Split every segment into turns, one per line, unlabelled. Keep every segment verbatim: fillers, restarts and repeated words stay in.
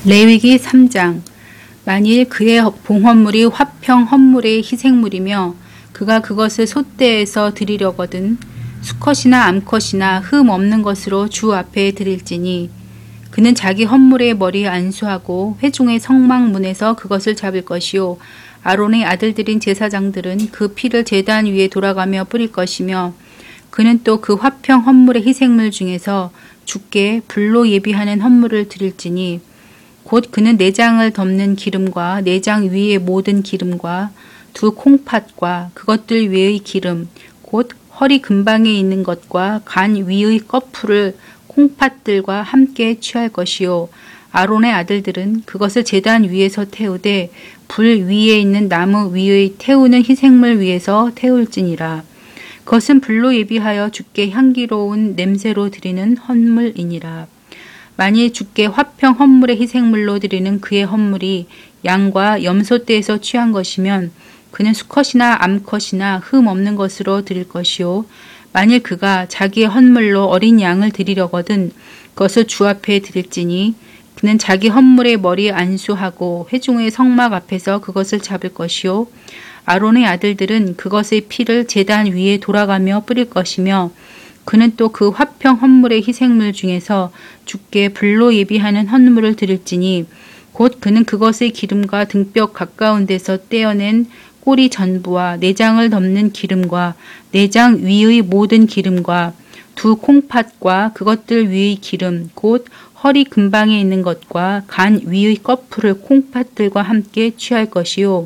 레위기 삼 장. 만일 그의 봉헌물이 화평 헌물의 희생물이며 그가 그것을 솥대에서 드리려거든 수컷이나 암컷이나 흠 없는 것으로 주 앞에 드릴지니 그는 자기 헌물의 머리에 안수하고 회중의 성막문에서 그것을 잡을 것이요 아론의 아들들인 제사장들은 그 피를 제단 위에 돌아가며 뿌릴 것이며 그는 또 그 화평 헌물의 희생물 중에서 주께 불로 예비하는 헌물을 드릴지니 곧 그는 내장을 덮는 기름과 내장 위의 모든 기름과 두 콩팥과 그것들 위의 기름 곧 허리 근방에 있는 것과 간 위의 꺼풀을 콩팥들과 함께 취할 것이요 아론의 아들들은 그것을 제단 위에서 태우되 불 위에 있는 나무 위의 태우는 희생물 위에서 태울지니라. 그것은 불로 예비하여 주께 향기로운 냄새로 드리는 헌물이니라. 만일 주께 화평 헌물의 희생물로 드리는 그의 헌물이 양과 염소떼에서 취한 것이면 그는 수컷이나 암컷이나 흠 없는 것으로 드릴 것이요 만일 그가 자기의 헌물로 어린 양을 드리려거든 그것을 주 앞에 드릴지니 그는 자기 헌물의 머리에 안수하고 회중의 성막 앞에서 그것을 잡을 것이요 아론의 아들들은 그것의 피를 제단 위에 돌아가며 뿌릴 것이며 그는 또 그 화평 헌물의 희생물 중에서 주께 불로 예비하는 헌물을 드릴지니 곧 그는 그것의 기름과 등뼈 가까운 데서 떼어낸 꼬리 전부와 내장을 덮는 기름과 내장 위의 모든 기름과 두 콩팥과 그것들 위의 기름 곧 허리 근방에 있는 것과 간 위의 꺼풀을 콩팥들과 함께 취할 것이요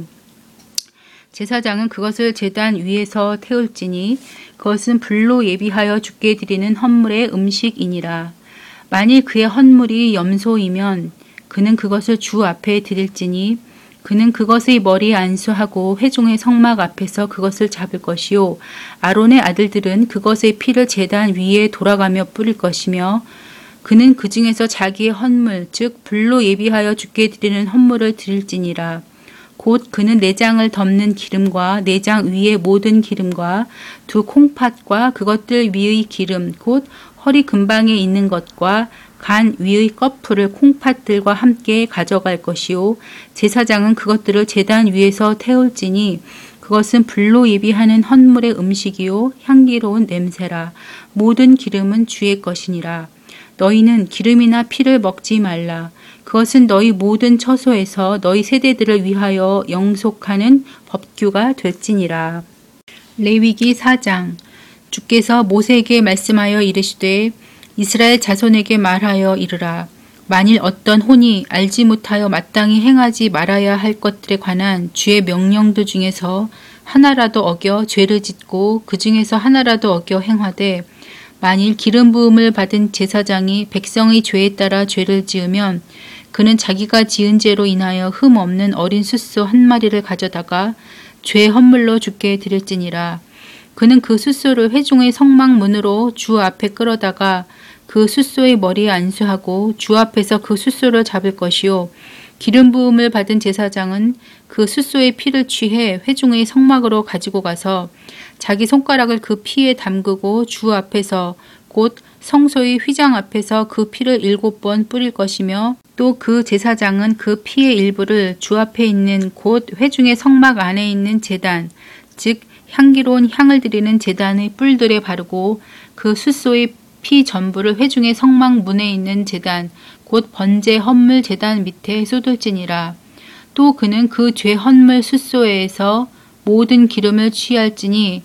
제사장은 그것을 제단 위에서 태울지니 그것은 불로 예비하여 주께 드리는 헌물의 음식이니라. 만일 그의 헌물이 염소이면 그는 그것을 주 앞에 드릴지니 그는 그것의 머리에 안수하고 회중의 성막 앞에서 그것을 잡을 것이요 아론의 아들들은 그것의 피를 제단 위에 돌아가며 뿌릴 것이며 그는 그 중에서 자기의 헌물 즉 불로 예비하여 주께 드리는 헌물을 드릴지니라. 곧 그는 내장을 덮는 기름과 내장 위의 모든 기름과 두 콩팥과 그것들 위의 기름 곧 허리 근방에 있는 것과 간 위의 꺼풀을 콩팥들과 함께 가져갈 것이요 제사장은 그것들을 제단 위에서 태울지니 그것은 불로 예비하는 헌물의 음식이요 향기로운 냄새라. 모든 기름은 주의 것이니라. 너희는 기름이나 피를 먹지 말라. 그것은 너희 모든 처소에서 너희 세대들을 위하여 영속하는 법규가 될지니라. 레위기 사 장. 주께서 모세에게 말씀하여 이르시되 이스라엘 자손에게 말하여 이르라. 만일 어떤 혼이 알지 못하여 마땅히 행하지 말아야 할 것들에 관한 주의 명령들 중에서 하나라도 어겨 죄를 짓고 그 중에서 하나라도 어겨 행하되 만일 기름 부음을 받은 제사장이 백성의 죄에 따라 죄를 지으면 그는 자기가 지은 죄로 인하여 흠 없는 어린 숫소 한 마리를 가져다가 죄 헌물로 주께 드릴지니라. 그는 그 숫소를 회중의 성막 문으로 주 앞에 끌어다가 그 숫소의 머리에 안수하고 주 앞에서 그 숫소를 잡을 것이요 기름 부음을 받은 제사장은 그 숫소의 피를 취해 회중의 성막으로 가지고 가서 자기 손가락을 그 피에 담그고 주 앞에서 곧 성소의 휘장 앞에서 그 피를 일곱 번 뿌릴 것이며 또 그 제사장은 그 피의 일부를 주 앞에 있는 곧 회중의 성막 안에 있는 제단 즉 향기로운 향을 드리는 제단의 뿔들에 바르고 그 숫소의 피 전부를 회중의 성막 문에 있는 제단 곧 번제 헌물 제단 밑에 쏟을지니라. 또 그는 그 죄 헌물 숫소에서 모든 기름을 취할지니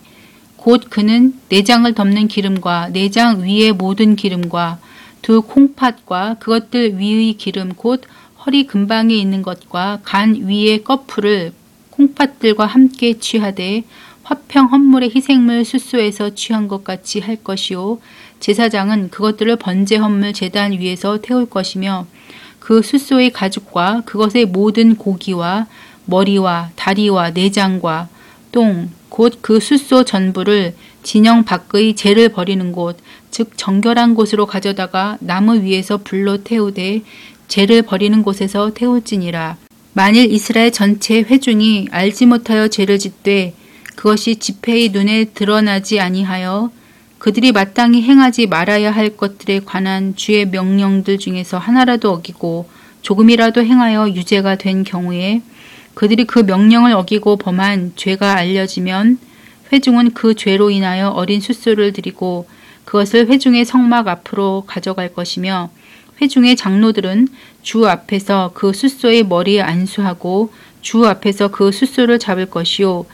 곧 그는 내장을 덮는 기름과 내장 위의 모든 기름과 두 콩팥과 그것들 위의 기름 곧 허리 근방에 있는 것과 간 위의 꺼풀을 콩팥들과 함께 취하되 화평 헌물의 희생물 숫소에서 취한 것 같이 할 것이요 제사장은 그것들을 번제 헌물 제단 위에서 태울 것이며 그 숫소의 가죽과 그것의 모든 고기와 머리와 다리와 내장과 똥 곧 그 숫소 전부를 진영 밖의 재를 버리는 곳 즉 정결한 곳으로 가져다가 나무 위에서 불로 태우되 재를 버리는 곳에서 태울지니라. 만일 이스라엘 전체 회중이 알지 못하여 죄를 짓되 그것이 지폐의 눈에 드러나지 아니하여 그들이 마땅히 행하지 말아야 할 것들에 관한 주의 명령들 중에서 하나라도 어기고 조금이라도 행하여 유죄가 된 경우에 그들이 그 명령을 어기고 범한 죄가 알려지면 회중은 그 죄로 인하여 어린 숫소를 드리고 그것을 회중의 성막 앞으로 가져갈 것이며 회중의 장로들은 주 앞에서 그 숫소의 머리에 안수하고 주 앞에서 그 숫소를 잡을 것이요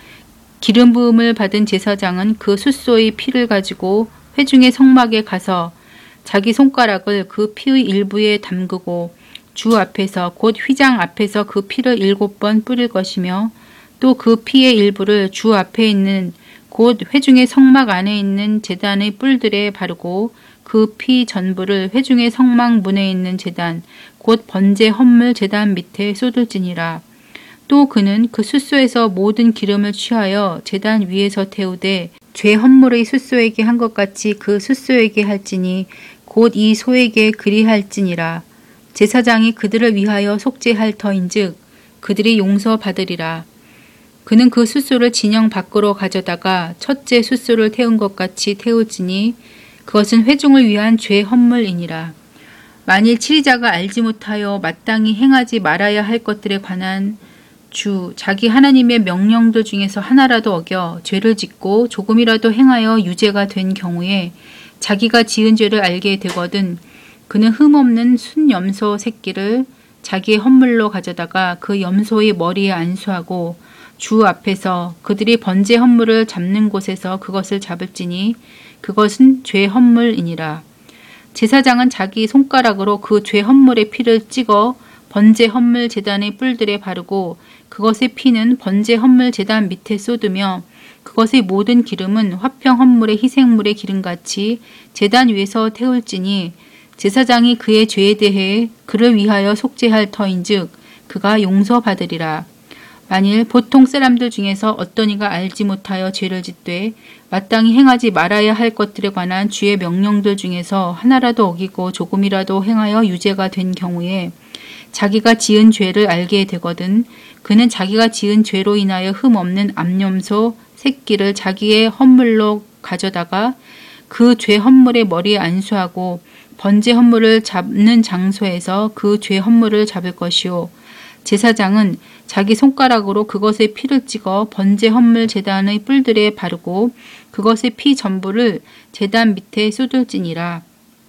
기름 부음을 받은 제사장은 그 숫소의 피를 가지고 회중의 성막에 가서 자기 손가락을 그 피의 일부에 담그고 주 앞에서 곧 휘장 앞에서 그 피를 일곱 번 뿌릴 것이며 또 그 피의 일부를 주 앞에 있는 곧 회중의 성막 안에 있는 제단의 뿔들에 바르고 그 피 전부를 회중의 성막 문에 있는 제단 곧 번제 헌물 제단 밑에 쏟을지니라. 또 그는 그 숫소에서 모든 기름을 취하여 제단 위에서 태우되 죄 헌물의 숫소에게 한 것 같이 그 숫소에게 할지니 곧 이 소에게 그리할지니라. 제사장이 그들을 위하여 속죄할 터인즉 그들이 용서받으리라. 그는 그 숫소를 진영 밖으로 가져다가 첫째 숫소를 태운 것 같이 태울지니 그것은 회중을 위한 죄 헌물이니라. 만일 치리자가 알지 못하여 마땅히 행하지 말아야 할 것들에 관한 주 자기 하나님의 명령들 중에서 하나라도 어겨 죄를 짓고 조금이라도 행하여 유죄가 된 경우에 자기가 지은 죄를 알게 되거든 그는 흠없는 순염소 새끼를 자기의 헌물로 가져다가 그 염소의 머리에 안수하고 주 앞에서 그들이 번제 헌물을 잡는 곳에서 그것을 잡을지니 그것은 죄 헌물이니라. 제사장은 자기 손가락으로 그 죄 헌물의 피를 찍어 번제 헌물 제단의 뿔들에 바르고 그것의 피는 번제 헌물 제단 밑에 쏟으며 그것의 모든 기름은 화평 헌물의 희생물의 기름같이 제단 위에서 태울지니 제사장이 그의 죄에 대해 그를 위하여 속죄할 터인즉 그가 용서받으리라. 만일 보통 사람들 중에서 어떤 이가 알지 못하여 죄를 짓되 마땅히 행하지 말아야 할 것들에 관한 주의 명령들 중에서 하나라도 어기고 조금이라도 행하여 유죄가 된 경우에 자기가 지은 죄를 알게 되거든 그는 자기가 지은 죄로 인하여 흠없는 암염소 새끼를 자기의 헌물로 가져다가 그 죄 헌물의 머리에 안수하고 번제 헌물을 잡는 장소에서 그 죄 헌물을 잡을 것이요 제사장은 자기 손가락으로 그것의 피를 찍어 번제 헌물 제단의 뿔들에 바르고 그것의 피 전부를 제단 밑에 쏟을지니라.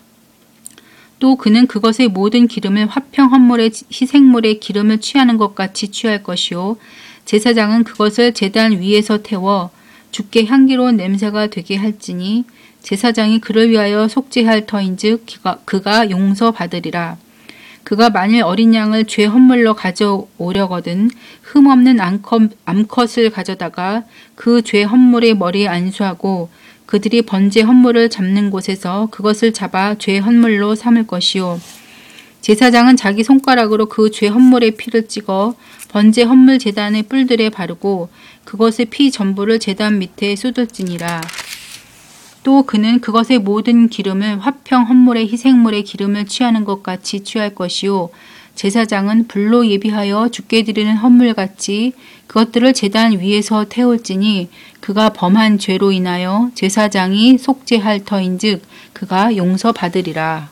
또 그는 그것의 모든 기름을 화평 헌물의 희생물의 기름을 취하는 것 같이 취할 것이요 제사장은 그것을 제단 위에서 태워 주께 향기로운 냄새가 되게 할지니 제사장이 그를 위하여 속죄할 터인즉 그가, 그가 용서받으리라. 그가 만일 어린 양을 죄 헌물로 가져오려거든 흠없는 암컷, 암컷을 가져다가 그 죄 헌물의 머리에 안수하고 그들이 번제 헌물을 잡는 곳에서 그것을 잡아 죄 헌물로 삼을 것이요 제사장은 자기 손가락으로 그 죄 헌물의 피를 찍어 번제 헌물 제단의 뿔들에 바르고 그것의 피 전부를 제단 밑에 쏟을지니라. 또 그는 그것의 모든 기름을 화평 헌물의 희생물의 기름을 취하는 것 같이 취할 것이요 제사장은 불로 예비하여 주께 드리는 헌물같이 그것들을 제단 위에서 태울지니 그가 범한 죄로 인하여 제사장이 속죄할 터인즉 그가 용서받으리라.